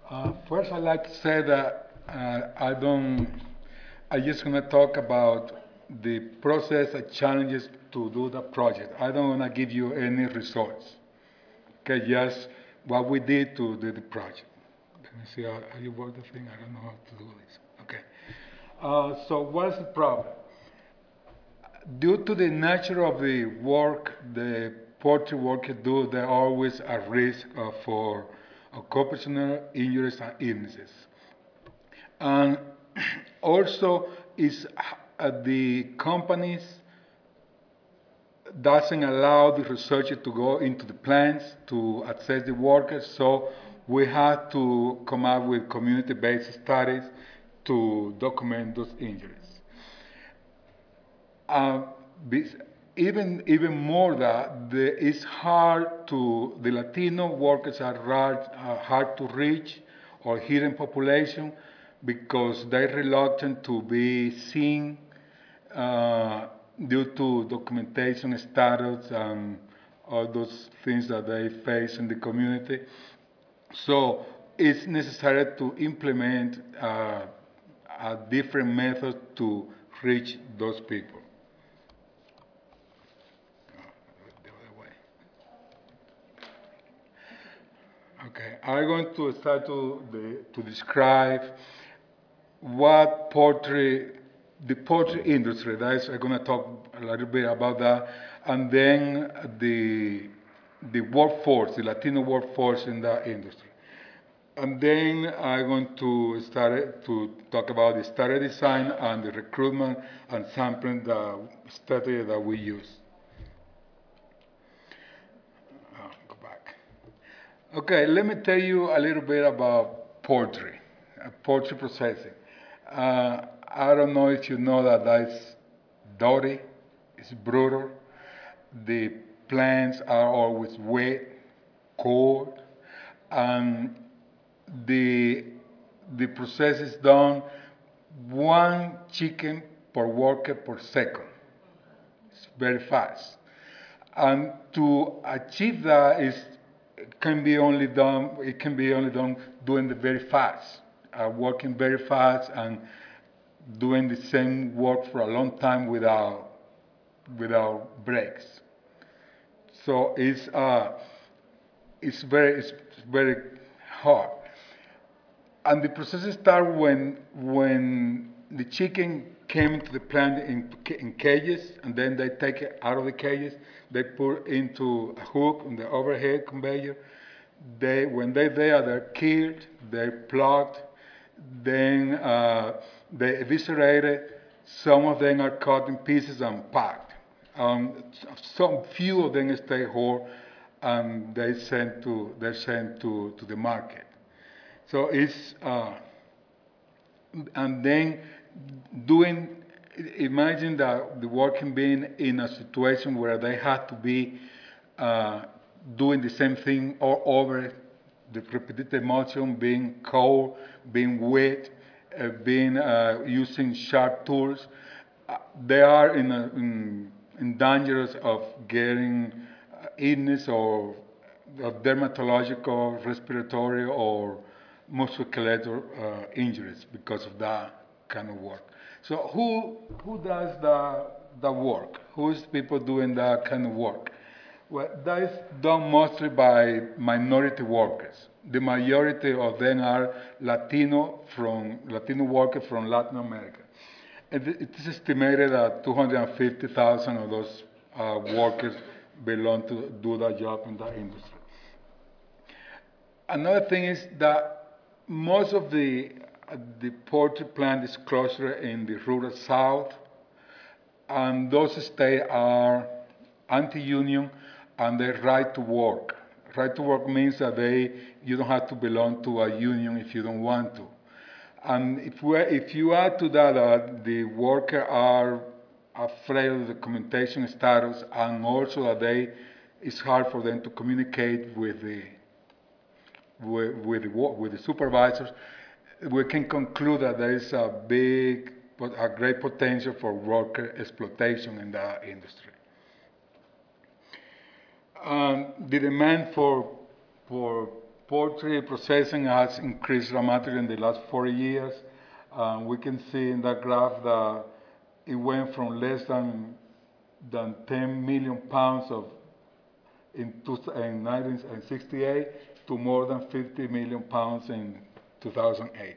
First, I'd like to say that I just want to talk about the process and challenges to do the project. I don't want to give you any results. Okay, just what we did to do the project. Let me see how you work the thing. I don't know how to do this. Okay. So what's the problem? Due to the nature of the work the poultry workers do, there are always a risk for occupational injuries and illnesses. And also, is the companies doesn't allow the researcher to go into the plants to assess the workers, so we have to come up with community-based studies to document those injuries. Uh, this- even more that it's hard to the Latino workers are hard to reach or hidden population because they're reluctant to be seen uh, due to documentation status and all those things that they face in the community. So it's necessary to implement a different method to reach those people. The other way. Okay, I'm going to start to describe what the poultry industry, that's, I'm going to talk a little bit about that, and then the workforce, the Latino workforce in that industry. And then I'm going to start to talk about the study design and the recruitment and sampling the strategy that we use. Go back. Okay, let me tell you a little bit about poultry, poultry processing. I don't know if you know that that's dirty, it's brutal. The plants are always wet, cold, and the the process is done one chicken per worker per second. It's very fast. And to achieve that it can be only done doing it very fast, working very fast and doing the same work for a long time without breaks. So it's very hard. And the process starts when the chicken came into the plant in cages, and then they take it out of the cages. They put into a hook on the overhead conveyor. When they're there, they're killed. They're plucked. Then they eviscerated. Some of them are cut in pieces and packed. Some few of them stay whole, and they're sent to the market. So and then doing, imagine that the working being in a situation where they have to be uh, doing the same thing all over, the repetitive motion, being cold, being wet, being using sharp tools. They are in dangers of getting illness or dermatological, respiratory, or musculoskeletal injuries because of that kind of work. So who does the work? Who is people doing that kind of work? Well, that is done mostly by minority workers. The majority of them are Latino workers from Latin America. It is estimated that 250,000 of those workers belong to do that job in that industry. Another thing is that most of the poultry plant is closer in the rural south, and those states are anti-union and they right to work. Right to work means that you don't have to belong to a union if you don't want to. And if you add to that the workers are afraid of the documentation status, and also that it's hard for them to communicate with the supervisors, we can conclude that there is a great potential for worker exploitation in that industry. The demand for poultry processing has increased dramatically in the last 40 years. We can see in that graph that it went from less than 10 million pounds in 1968 to more than 50 million pounds in 2008.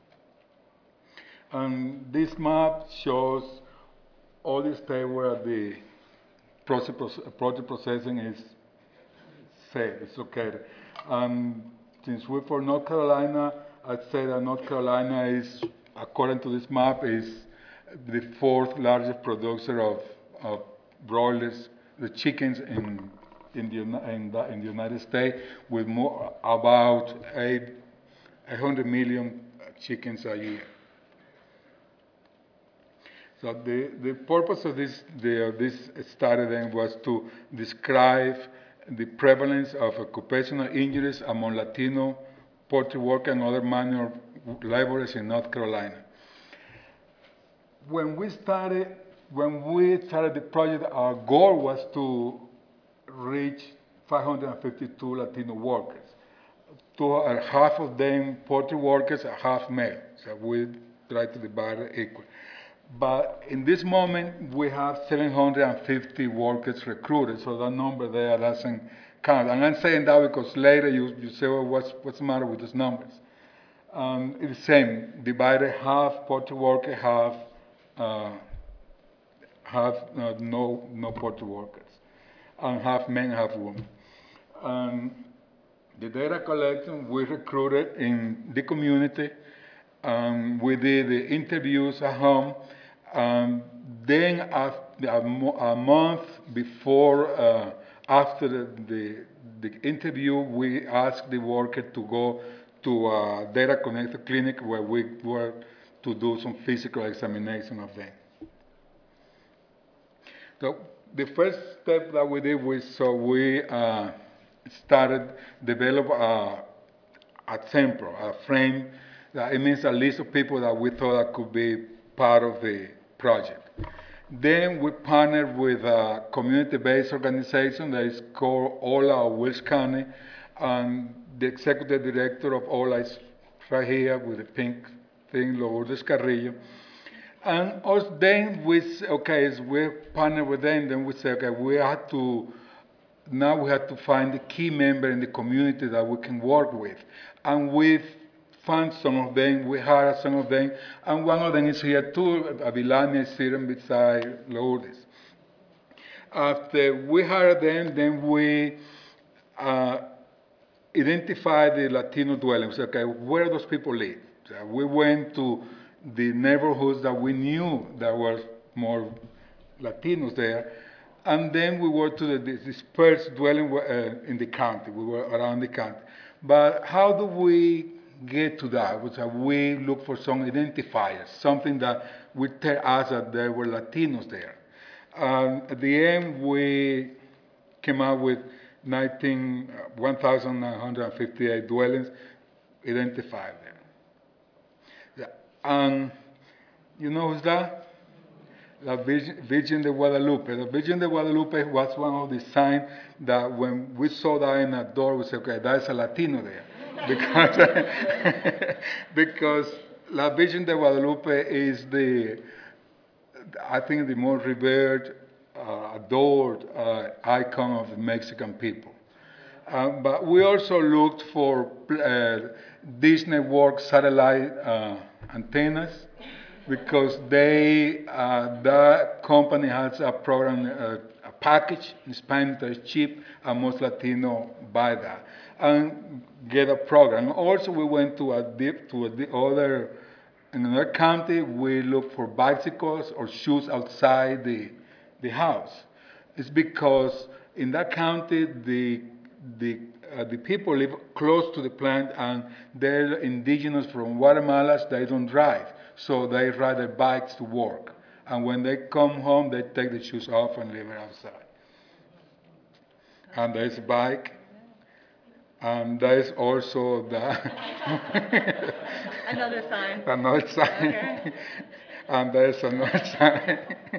And this map shows all the states where the protein processing is safe, it's located. Since we're for North Carolina, I'd say that North Carolina is, according to this map, is the fourth largest producer of broilers, the chickens in the United States, with about 800 million chickens a year. So the purpose of this study then was to describe the prevalence of occupational injuries among Latino poultry workers and other manual laborers in North Carolina. When we started the project, our goal was to reach 552 Latino workers. Half of them poultry workers, half male. So we try to divide it equal. But in this moment, we have 750 workers recruited, so that number there doesn't count. And I'm saying that because later you say, well, what's the matter with these numbers? It's the same, divided half poultry worker, half no poultry workers, and half men, half women. The data collection, we recruited in the community. We did the interviews at home. Then a month before, after the interview, we asked the worker to go to a data connected clinic where we were to do some physical examination of them. So the first step that we did was, we started develop a template, a frame. It means a list of people that we thought that could be part of the project. Then we partnered with a community-based organization that is called OLA of Wilkes County, and the executive director of OLA is right here with the pink thing, Lourdes Carrillo. And also then we partnered with them, then we said, okay, we have to find the key member in the community that we can work with. And we've found some of them, we hired some of them, and one of them is here too, Avilania is sitting beside Lourdes. After we hired them, then we identified the Latino dwellings. Okay, where those people live? So we went to the neighborhoods that we knew that were more Latinos there, and then we were to the dispersed dwelling in the county. We were around the county. But how do we get to that? We look for some identifiers, something that would tell us that there were Latinos there. At the end, we came out with 1,958 dwellings identified there. And you know who's that? La Virgin de Guadalupe. The Virgin de Guadalupe was one of the signs that when we saw that in a door, we said, okay, that's a Latino there. Because La Virgin de Guadalupe is I think the most revered, adored icon of the Mexican people. But we also looked for Dish Network satellite antennas, because that company has a program, a package in Spanish that is cheap, and most Latino buy that and get a program. Also, we went to in another county. We look for bicycles or shoes outside the house. It's because in that county the people live close to the plant, and they're indigenous from Guatemala. They don't drive, so they ride their bikes to work. And when they come home, they take the shoes off and leave it outside. And there's a bike, and there's also another sign. Another sign. Okay. And there's another sign.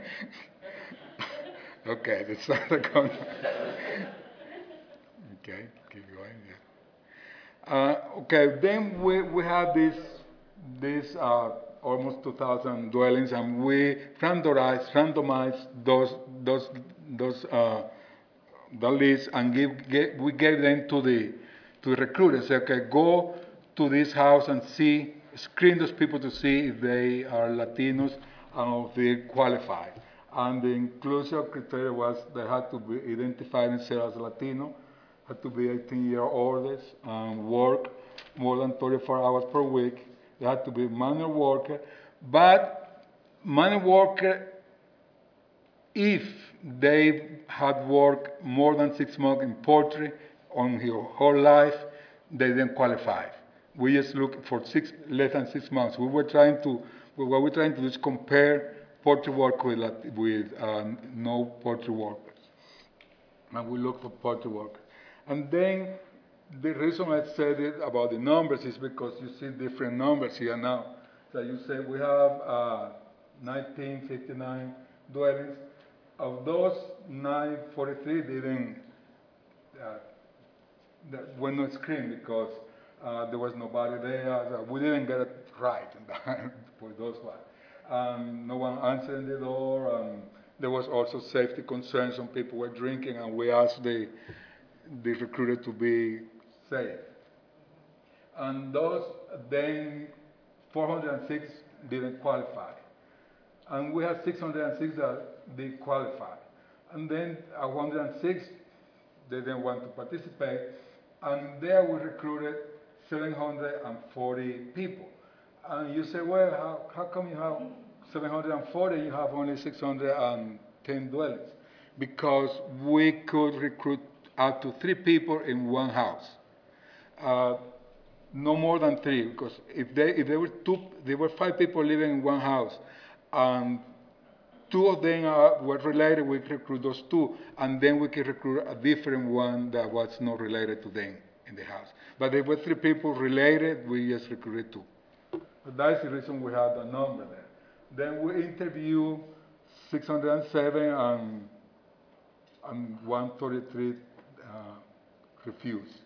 Okay, that's not a comment. Okay, keep going. Okay, then we have this almost 2,000 dwellings, and we randomized those the list, and we gave them to the recruiters. Say, okay, go to this house and screen those people to see if they are Latinos and if they qualify. And the inclusion criteria was they had to be identified themselves as Latino, had to be 18-year olds, and work more than 34 hours per week. They had to be manual worker, but manual worker if they had worked more than 6 months in poultry on your whole life, they didn't qualify. We just look for less than 6 months. What we're trying to do is compare poultry work with no poultry workers. And we look for poultry workers. And then the reason I said it about the numbers is because you see different numbers here now. So you say we have 1959 dwellings. Of those, 943 didn't were not screened because there was nobody there. So we didn't get it right for those ones. No one answered the door. There was also safety concerns. Some people were drinking, and we asked the recruiter to be safe. And those, then 406 didn't qualify. And we had 606 that did qualify. And then 106, they didn't want to participate. And there we recruited 740 people. And you say, well, how come you have 740, you have only 610 dwellings? Because we could recruit up to 3 people in one house. No more than 3, because if there were 5 people living in one house, and 2 of them were related, we recruit those 2, and then we can recruit a different one that was not related to them in the house. But if there were 3 people related, we just recruited 2. But that's the reason we have the number there. Then we interview 607 and 133 refused.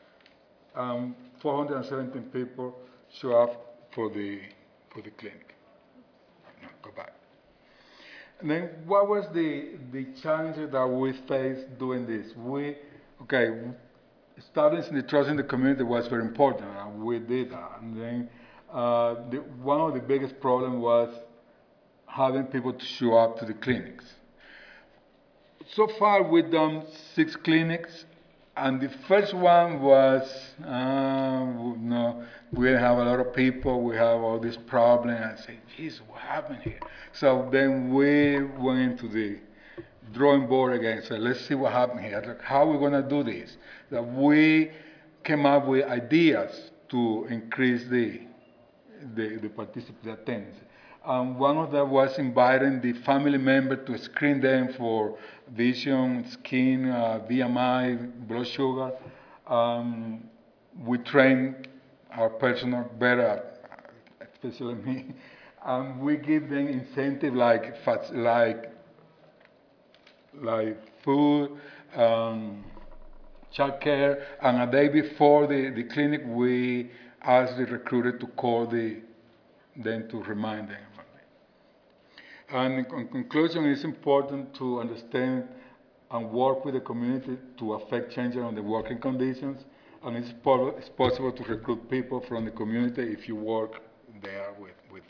417 people show up for the clinic. No, go back. And then what was the challenges that we faced doing this? Establishing the trust in the community was very important, and we did that. And then one of the biggest problems was having people to show up to the clinics. So far, we've done 6 clinics, and the first one was, no, we have a lot of people, we have all this problem. I say, geez, what happened here? So then we went into the drawing board again. So let's see what happened here. Like, how are we going to do this? That we came up with ideas to increase the participant attendance. One of them was inviting the family member to screen them for vision, skin, BMI, blood sugar. We train our personnel better, especially me. We give them incentive like food, childcare, and a day before the clinic, we ask the recruiter to call them to remind them. And in conclusion, it's important to understand and work with the community to affect changes on the working conditions. And it's possible to recruit people from the community if you work there with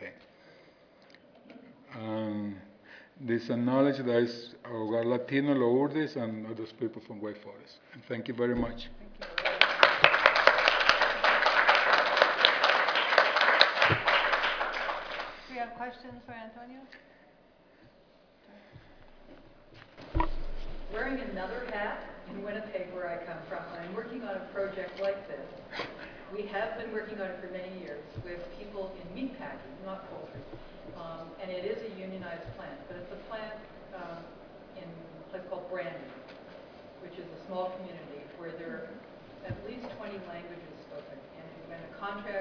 them. This acknowledge that is Hogar Latino, Lourdes, and other people from Wake Forest. And thank you very much. Do you have questions for Antonio? Wearing another hat in Winnipeg, where I come from, I'm working on a project like this. We have been working on it for many years with people in meatpacking, not poultry. And it is a unionized plant, but it's a plant in a place called Brandon, which is a small community where there are at least 20 languages spoken. And when the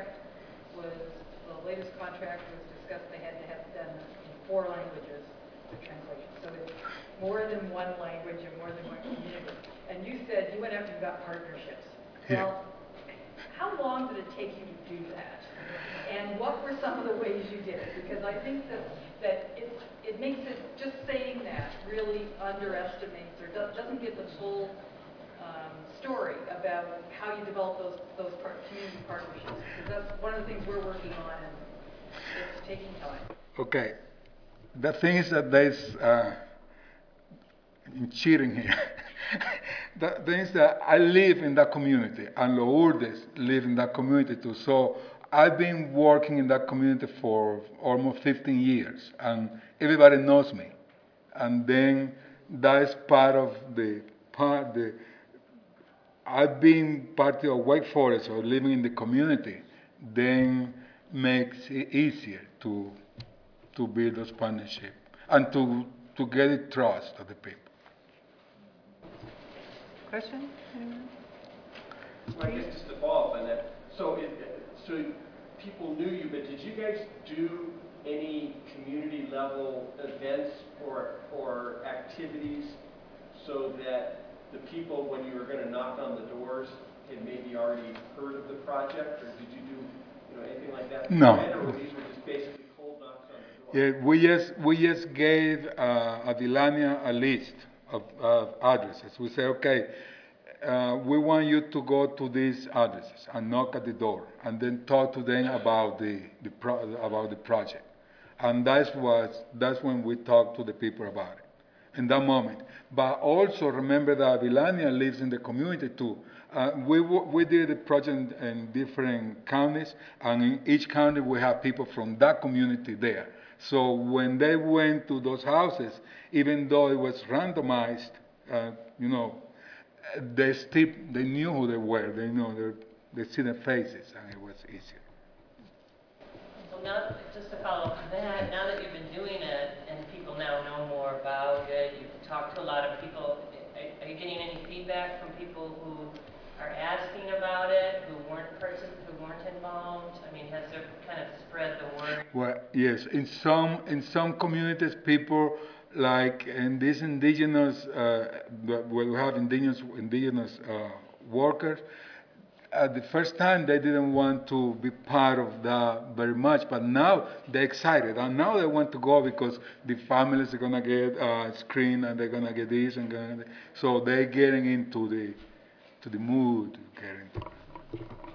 latest contract was discussed, they had to have it done in 4 languages, the translation. So it's more than one language and more than one community. And you said you went out and got partnerships. Yeah. Well, how long did it take you to do that? And what were some of the ways you did it? Because I think that it makes it, just saying that really underestimates or doesn't give the full story about how you develop those community partnerships. Because that's one of the things we're working on, and it's taking time. Okay. The thing is that there's cheating here. The thing is that I live in that community, and Lourdes live in that community too. So I've been working in that community for almost 15 years, and everybody knows me. And then that is part of the I've been part of Wake Forest or living in the community, then makes it easier to build those partnerships and to get the trust of the people. Question? Anyone? Well, I guess just to follow up on that, so people knew you, but did you guys do any community level events or activities so that the people, when you were going to knock on the doors, had maybe already heard of the project, or did you do anything like that? No. Or these were just basically cold knocks on the door? Yeah, we just gave Avilania a list of addresses. We say, okay, we want you to go to these addresses and knock at the door, and then talk to them about the project. And that's when we talk to the people about it, in that moment. But also remember that Avilania lives in the community too. We did the project in different counties, and in each county we have people from that community there. So when they went to those houses, even though it was randomized, they knew who they were. They see their faces, and it was easier. Well, now, just to follow up on that, now that you've been doing it and people now know more about it, you've talked to a lot of people, are you getting any feedback from people who are asking about it, who weren't involved? I mean, has there kind of spread the word? Well, yes, in some communities, people like in these indigenous, where we have indigenous workers. At the first time, they didn't want to be part of that very much, but now they're excited, and now they want to go because the families are gonna get a screen, and they're gonna get this, so they're getting into the mood.